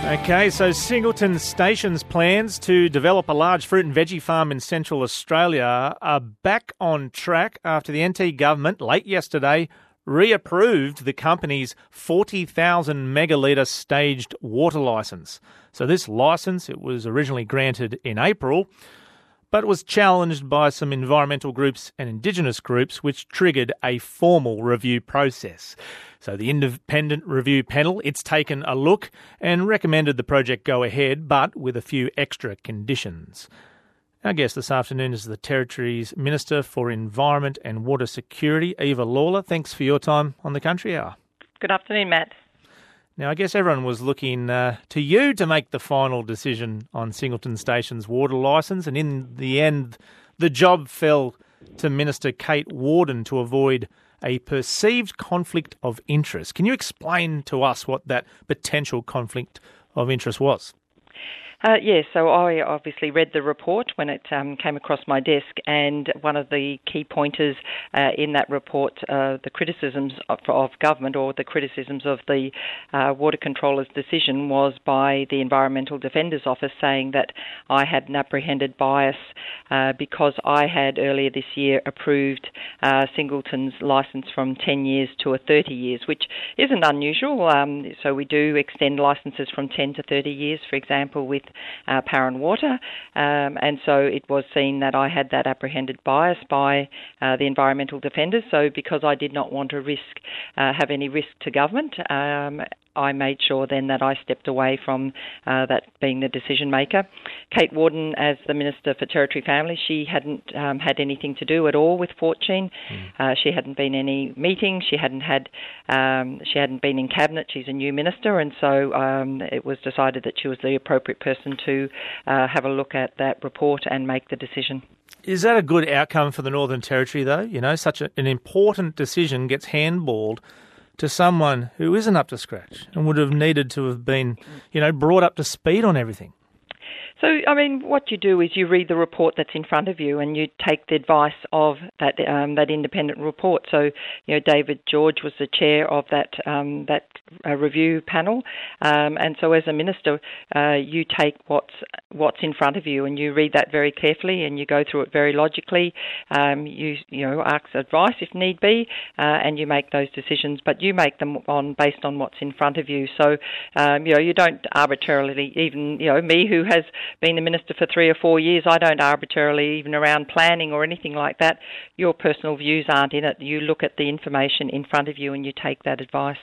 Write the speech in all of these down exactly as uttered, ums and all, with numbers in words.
Okay, so Singleton Station's plans to develop a large fruit and veggie farm in Central Australia are back on track after the N T government, late yesterday, reapproved the company's forty thousand megalitre staged water licence. So this licence, it was originally granted in April, but was challenged by some environmental groups and Indigenous groups, which triggered a formal review process. So the independent review panel, it's taken a look and recommended the project go ahead, but with a few extra conditions. Our guest this afternoon is the Territory's Minister for Environment and Water Security, Eva Lawler. Thanks for your time on the Country Hour. Good afternoon, Matt. Now, I guess everyone was looking uh, to you to make the final decision on Singleton Station's water licence, and in the end, the job fell to Minister Kate Worden to avoid a perceived conflict of interest. Can you explain to us what that potential conflict of interest was? Uh, yes, so I obviously read the report when it um, came across my desk, and one of the key pointers uh, in that report, uh, the criticisms of, of government or the criticisms of the uh, water controller's decision, was by the Environmental Defender's Office saying that I had an apprehended bias uh, because I had earlier this year approved uh, Singleton's licence from ten years to a thirty years, which isn't unusual. Um, so we do extend licences from ten to thirty years, for example, with Uh, Parran Water, um, and so it was seen that I had that apprehended bias by uh, the environmental defenders. So because I did not want to risk, uh, have any risk to government, um, I made sure then that I stepped away from uh, that being the decision maker. Kate Worden, as the Minister for Territory Family, she hadn't um, had anything to do at all with Fortune. Mm. Uh, she hadn't been in any meetings. She hadn't had. Um, she hadn't been in cabinet. She's a new minister, and so um, it was decided that she was the appropriate person to uh, have a look at that report and make the decision. Is that a good outcome for the Northern Territory, though? You know, such a, an important decision gets handballed to someone who isn't up to scratch and would have needed to have been, you know, brought up to speed on everything. So, I mean, what you do is you read the report that's in front of you and you take the advice of that um, that independent report. So, you know, David George was the chair of that um, that uh, review panel, um, and so as a minister, uh, you take what's what's in front of you and you read that very carefully and you go through it very logically. Um, you you know ask advice if need be, uh, and you make those decisions, but you make them on based on what's in front of you. So, um, you know, you don't arbitrarily, even you know me who has been the minister for three or four years, I don't arbitrarily, even around planning or anything like that. Your personal views aren't in it. You look at the information in front of you and you take that advice.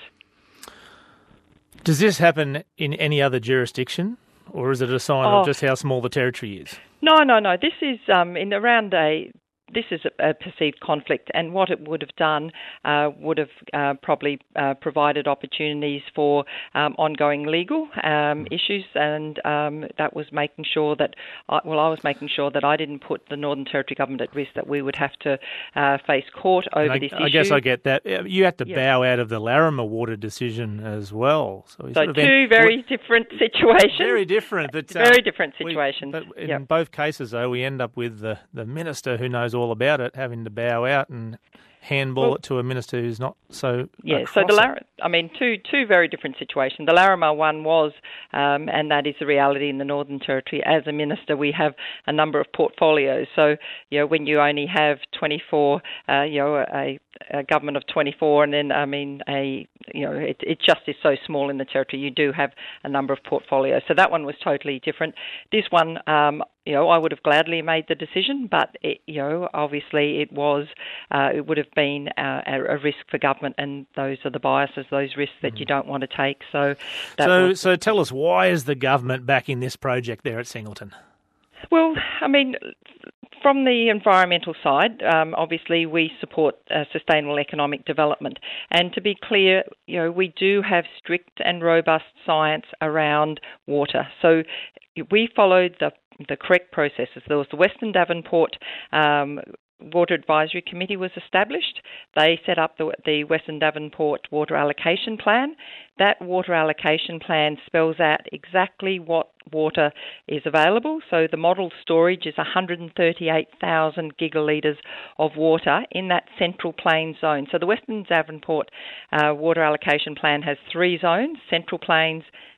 Does this happen in any other jurisdiction, or is it a sign oh. of just how small the territory is? No, no, no. This is um, in around a... This is a, a perceived conflict, and what it would have done uh, would have uh, probably uh, provided opportunities for um, ongoing legal um, issues, and um, that was making sure that, I, well, I was making sure that I didn't put the Northern Territory government at risk, that we would have to uh, face court over I, this I issue. guess I get that. You had to yeah. bow out of the Larrimah water decision as well. So, so sort of two end, very what, different situations. Very different. But, very uh, different situations. We, but in yep. both cases, though, we end up with the, the minister who knows all about it having to bow out and handball well, it to a minister who's not so yeah so the Lar- I mean two two very different situations. The Larrimah one was um, and that is the reality in the Northern Territory. As a minister, we have a number of portfolios, so you know when you only have twenty-four uh, you know a, a government of twenty-four, and then I mean a you know it, it just is so small in the territory, you do have a number of portfolios, so that one was totally different. This one um, you know I would have gladly made the decision, but it, you know obviously it was uh, it would have been uh, a, a risk for government, and those are the biases, those risks that you don't want to take. So, that so, was... so tell us, why is the government backing this project there at Singleton? Well, I mean, from the environmental side, um, obviously we support uh, sustainable economic development. And to be clear, you know, we do have strict and robust science around water. So we followed the the correct processes. There was the Western Devonport um, Water Advisory Committee was established. They set up the, the Western Devonport Water Allocation Plan. That water allocation plan spells out exactly what water is available. So the model storage is one hundred thirty-eight thousand gigalitres of water in that Central Plains zone. So the Western Devonport uh, Water Allocation Plan has three zones: Central Plains,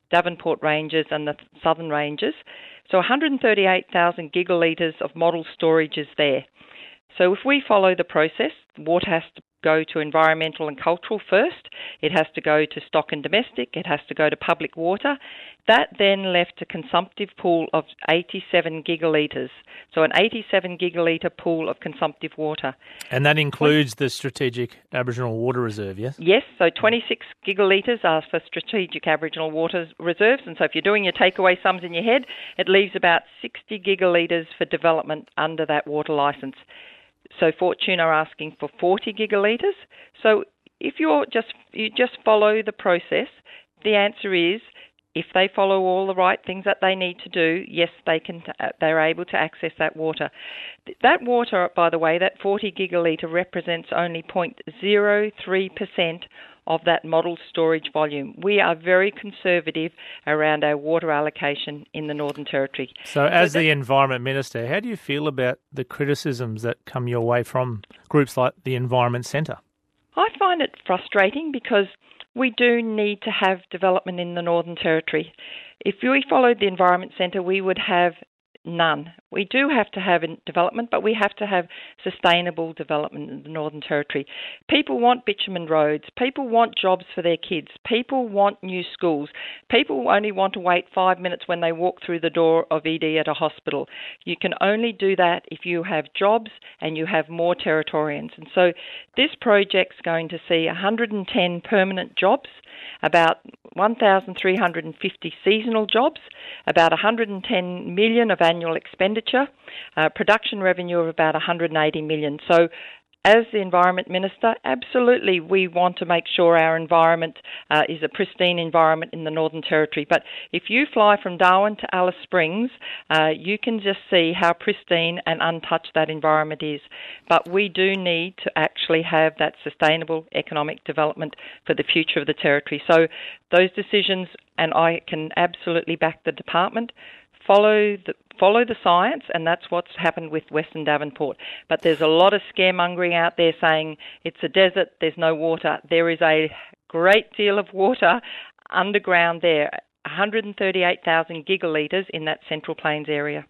Davenport Ranges and the Southern Ranges. So one hundred thirty-eight thousand gigalitres of model storage is there. So if we follow the process, water has to go to environmental and cultural first. It has to go to stock and domestic. It has to go to public water. That then left a consumptive pool of eighty-seven gigalitres. So an eighty-seven gigalitre pool of consumptive water. And that includes the Strategic Aboriginal Water Reserve, yes? Yes, so twenty-six gigalitres are for Strategic Aboriginal Water Reserves. And so if you're doing your takeaway sums in your head, it leaves about sixty gigalitres for development under that water licence. So Fortune are asking for forty gigalitres. So if you're just you just follow the process, the answer is, if they follow all the right things that they need to do, yes, they can. They're able to access that water. That water, by the way, that forty gigalitre represents only zero point zero three percent of that model storage volume. We are very conservative around our water allocation in the Northern Territory. So as so that, the Environment Minister, how do you feel about the criticisms that come your way from groups like the Environment Centre? I find it frustrating because we do need to have development in the Northern Territory. If we followed the Environment Centre, we would have none. We do have to have development, but we have to have sustainable development in the Northern Territory. People want bitumen roads. People want jobs for their kids. People want new schools. People only want to wait five minutes when they walk through the door of E D at a hospital. You can only do that if you have jobs and you have more Territorians. And so this project's going to see one hundred ten permanent jobs, about one thousand three hundred fifty seasonal jobs, about one hundred ten million of annual expenditure, uh, production revenue of about one hundred eighty million. So as the Environment Minister, absolutely we want to make sure our environment uh, is a pristine environment in the Northern Territory. But if you fly from Darwin to Alice Springs, uh, you can just see how pristine and untouched that environment is. But we do need to actually have that sustainable economic development for the future of the Territory. So those decisions, and I can absolutely back the department, follow the follow the science, and that's what's happened with Western Davenport. But there's a lot of scaremongering out there saying it's a desert, there's no water. There is a great deal of water underground there, one hundred thirty-eight thousand gigalitres in that Central Plains area.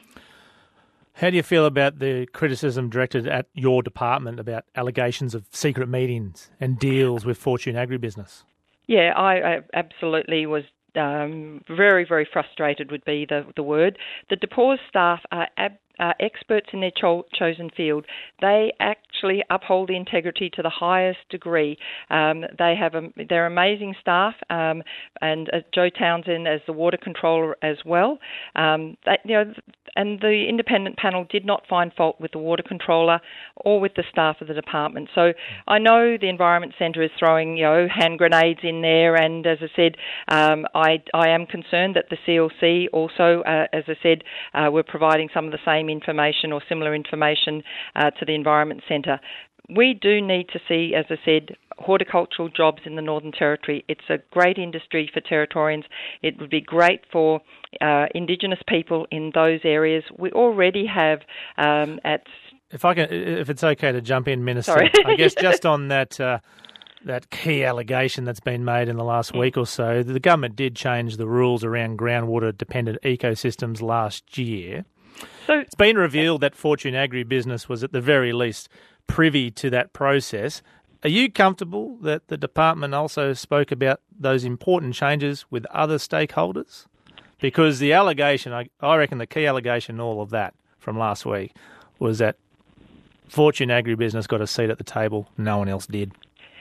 How do you feel about the criticism directed at your department about allegations of secret meetings and deals with Fortune Agribusiness? Yeah, I, I absolutely was Um, very, very frustrated would be the, the word. The D P A W S staff are, ab, are experts in their cho- chosen field. They actually uphold the integrity to the highest degree. Um, they have a, they're amazing staff, um, and uh, Joe Townsend as the water controller as well. Um, that, you know, and the independent panel did not find fault with the water controller or with the staff of the department. So I know the Environment Centre is throwing, you know, hand grenades in there, and as I said, um, I, I am concerned that the C L C also, uh, as I said, uh, were providing some of the same information or similar information uh, to the Environment Centre. We do need to see, as I said, horticultural jobs in the Northern Territory. It's a great industry for Territorians. It would be great for uh, Indigenous people in those areas. We already have um, at... If I can, if it's okay to jump in, Minister, Sorry. I guess just on that uh, that key allegation that's been made in the last week or so, the government did change the rules around groundwater-dependent ecosystems last year. So it's been revealed that Fortune Agribusiness was at the very least privy to that process. Are you comfortable that the department also spoke about those important changes with other stakeholders? Because the allegation, I, I reckon the key allegation in all of that from last week was that Fortune Agribusiness got a seat at the table, no one else did.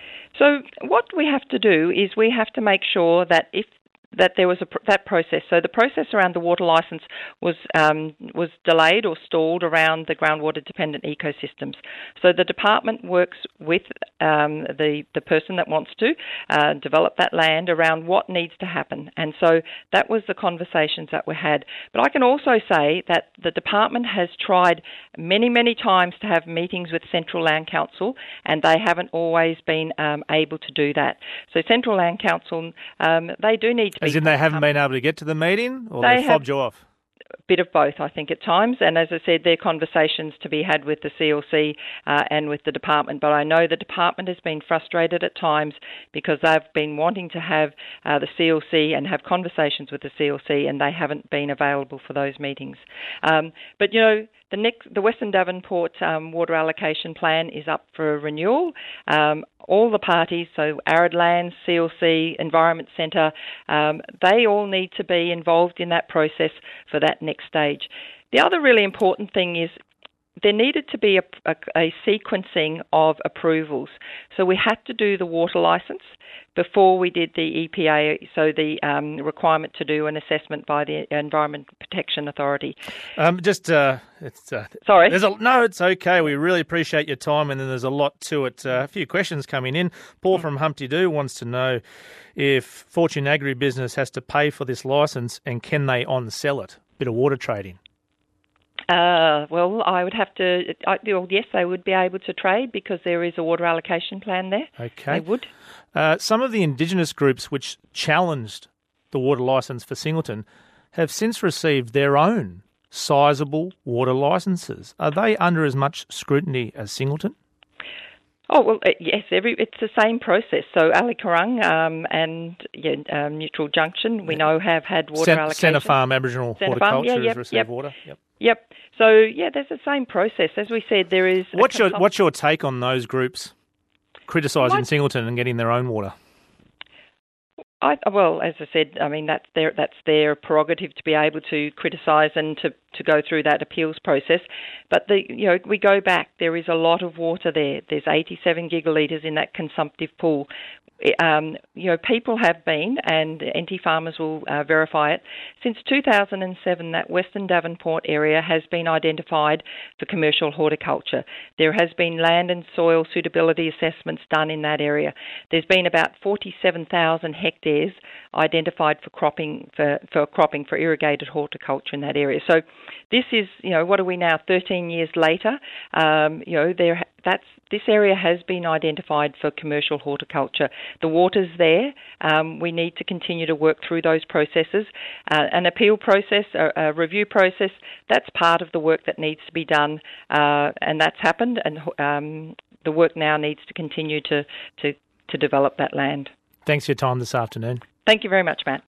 So what we have to do is we have to make sure that if that there was a that process. So the process around the water licence was um, was delayed or stalled around the groundwater dependent ecosystems. So the department works with um, the the person that wants to uh, develop that land around what needs to happen. And so that was the conversations that were had. But I can also say that the department has tried many, many times to have meetings with Central Land Council, and they haven't always been um, able to do that. So Central Land Council, um, they do need to As in they haven't been able to get to the meeting, or they they fobbed have, you off? bit of both, I think, at times. And as I said, there are conversations to be had with the C L C uh, and with the department. But I know the department has been frustrated at times because they've been wanting to have uh, the C L C and have conversations with the C L C, and they haven't been available for those meetings. Um, but, you know, the next, the Western Devonport um, water allocation plan is up for renewal. Um, all the parties, so Arid Lands, C L C, Environment Centre, um, they all need to be involved in that process for that next stage. The other really important thing is there needed to be a, a, a sequencing of approvals. So we had to do the water licence before we did the E P A, so the um, requirement to do an assessment by the Environment Protection Authority. Um, just, uh, it's, uh, Sorry. There's a, no, it's okay. We really appreciate your time, and then there's a lot to it. Uh, a few questions coming in. Paul from Humpty Doo wants to know if Fortune Agribusiness has to pay for this licence, and can they on-sell it? Bit of water trading. Uh, well, I would have to, I, well, yes, they would be able to trade because there is a water allocation plan there. Okay. They would. Uh, some of the Indigenous groups which challenged the water licence for Singleton have since received their own sizable water licences. Are they under as much scrutiny as Singleton? Oh, well, yes, every it's the same process. So Ali Karung um, and yeah, um, Neutral Junction, we know, have had water Cent- allocation. Centre Farm Aboriginal Centre Horticulture Farm, yeah, has yep, received yep. water. Yep. Yep. So, yeah, there's the same process. As we said, there is... What's your, consult- what's your take on those groups criticising My- Singleton and getting their own water? I, well, as I said, I mean, that's their, that's their prerogative to be able to criticise and to, to go through that appeals process. But, the you know, we go back, there is a lot of water there. There's eighty-seven gigalitres in that consumptive pool. Um, you know, people have been, and N T farmers will uh, verify it, since two thousand seven that Western Devonport area has been identified for commercial horticulture. There has been land and soil suitability assessments done in that area. There's been about forty-seven thousand hectares identified for cropping for, for cropping for irrigated horticulture in that area. So this is, you know, what are we now, thirteen years later? Um, you know, there that's this area has been identified for commercial horticulture. The water's there. Um, we need to continue to work through those processes. Uh, an appeal process, a, a review process, that's part of the work that needs to be done, uh, and that's happened, and um, the work now needs to continue to, to, to develop that land. Thanks for your time this afternoon. Thank you very much, Matt.